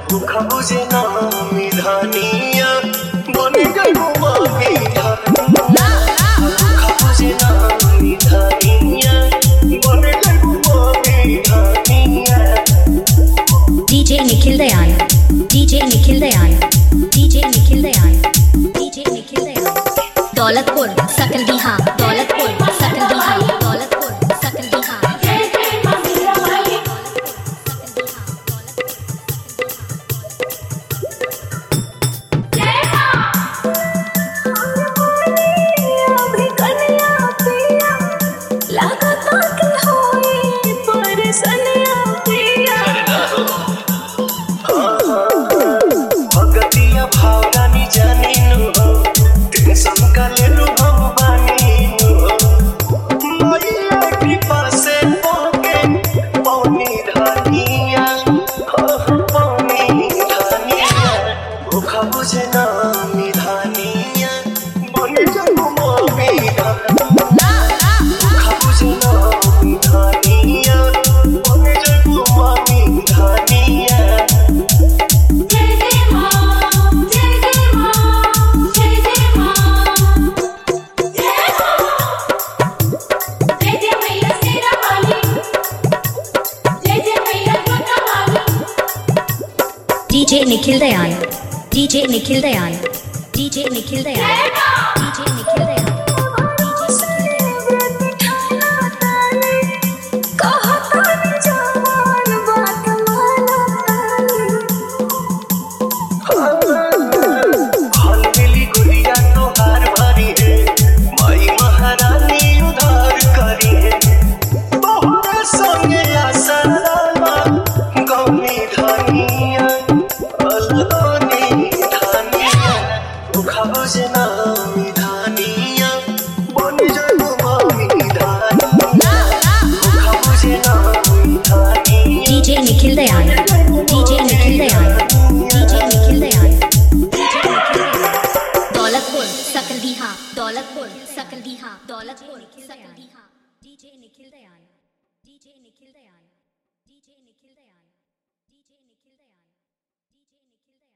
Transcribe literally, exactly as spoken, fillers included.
भूखा बुझे नामी धानिया बन गई मामी धानिया भूखा बुझे नामी धानिया बन गई मामी धानिया। DJ Nikhil Dayal DJ Nikhil Dayal DJ Nikhil Dayal DJ Nikhil Dayal Daulatpur Sakal Bihar Daulatpur Sakal Bihar Daulatpur Sakal Bihar. DJ Nikhil Dayal DJ Nikhil Dayal DJ Nikhil Dayal DJ Nikhil Dayal DJ Nikhil Dayal DJ Nikhil Dayal DJ Nikhil Dayal Daulatpur Sakal Bihar Daulatpur Sakal Bihar Daulatpur Sakal Bihar DJ Nikhil Dayal DJ Nikhil Dayal DJ Nikhil Dayal DJ Nikhil Dayal DJ Nikhil Dayal.